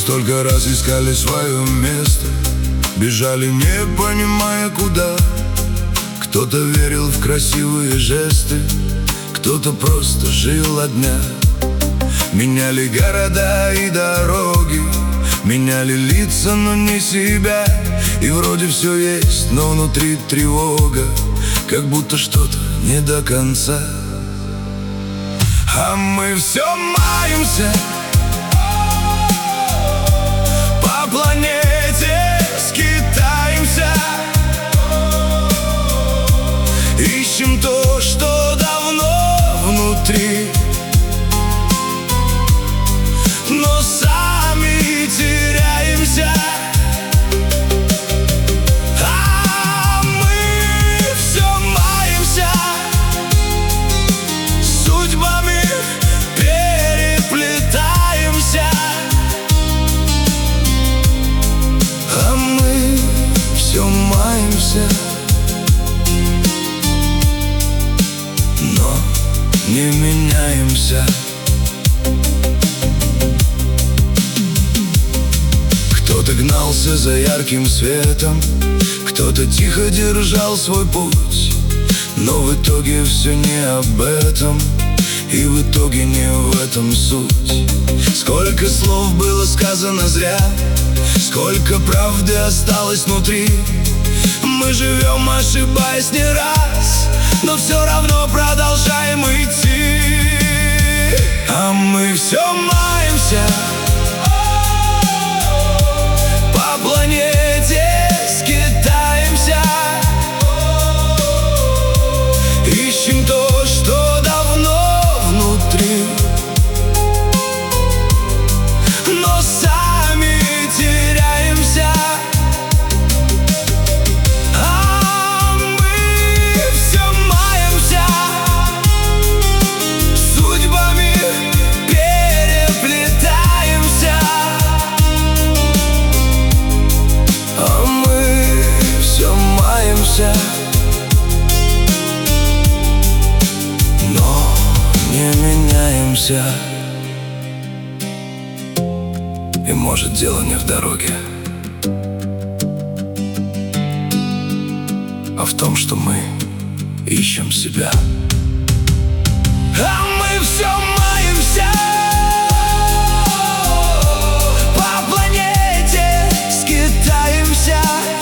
столько раз искали свое место, бежали, не понимая куда. Кто-то верил в красивые жесты, кто-то просто жил от дня. Меняли города и дороги, меняли лица, но не себя. И вроде все есть, но внутри тревога, как будто что-то не до конца. А мы все маемся по планете, скитаемся, ищем то, что давно внутри, но сами теряемся. А мы все маемся, судьбами переплетаемся. А мы все маемся, но не меняемся. Кто-то гнался за ярким светом, кто-то тихо держал свой путь, но в итоге все не об этом, и в итоге не в этом суть. Сколько слов было сказано зря, сколько правды осталось внутри. Мы живем, ошибаясь не раз, но все равно продолжаем идти. А мы все маемся по планете, скитаемся, ищем то, что давно внутри, но сами теряемся. А мы все маемся, судьбами переплетаемся. А мы все маемся, но не меняемся. И может дело не в дороге, а в том, что мы ищем себя. А мы все маемся по планете, скитаемся,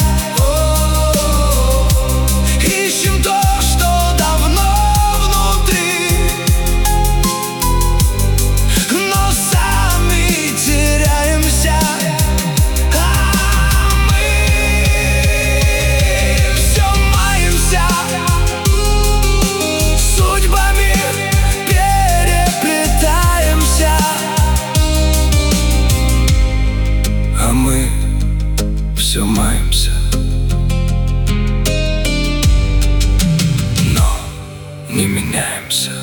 ищем то, что давно внутри, но сами теряемся. А мы все маемся, судьбами переплетаемся. А мы все маемся, но не меняемся.